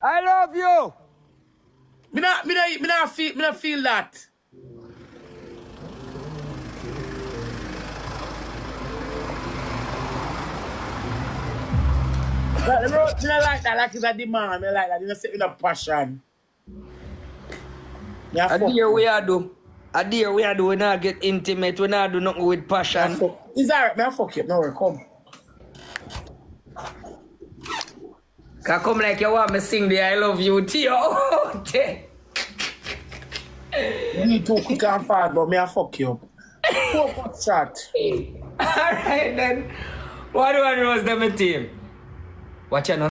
I love you. Me not feel that. But me not like that, like it's a demand. Me like that, you know, say with a passion. Yeah, A dear we are do. A dear we are do. We not get intimate. We not do nothing with passion. It's alright, man. Fuck you. No worry, come. Can come like you want me sing the I love you to you. You too quick and fast, but me I fuck you up. Focus shot. Alright then. What do I know is them a team? Watch out now.